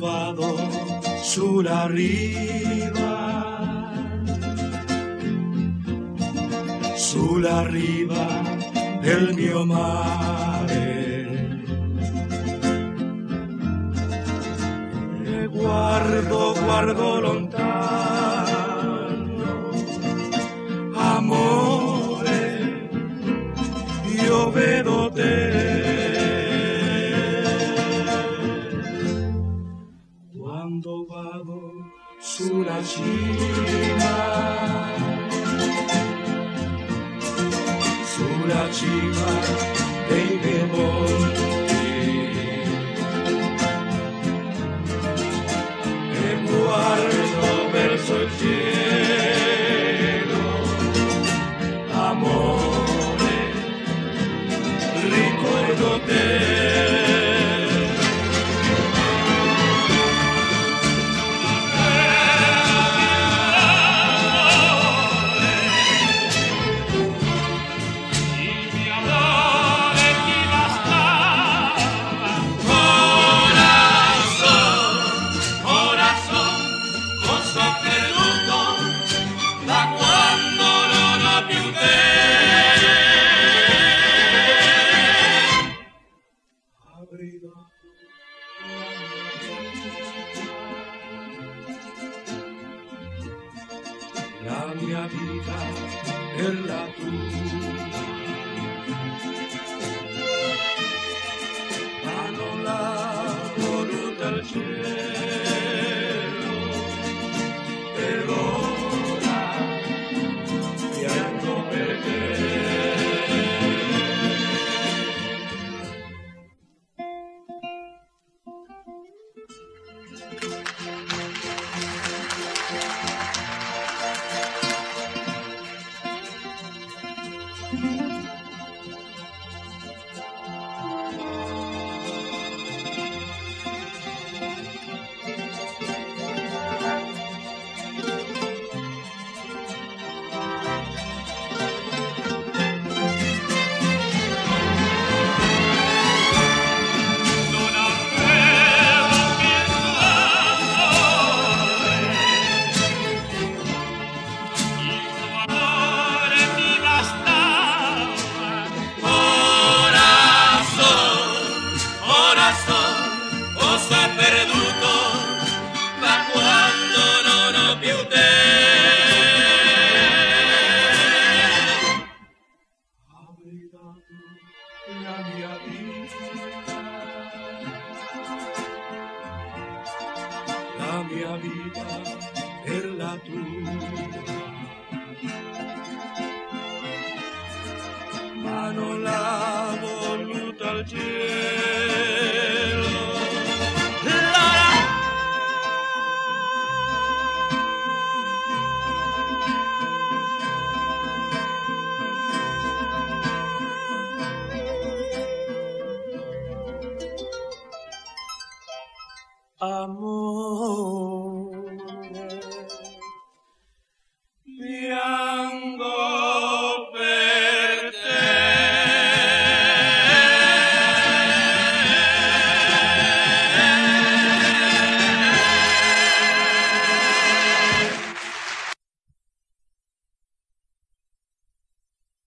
vado sulla riva del mio mare, e guardo lontano, amore, io vedo te. Quando vado sulla cima dei miei monti, e guardo verso il cielo, amore, ricordo te. La mia vita per la tua, ma non l'ha voluta il cielo, per ora piango per te. La mia vita per la tua, ma non l'ha voluta il cielo.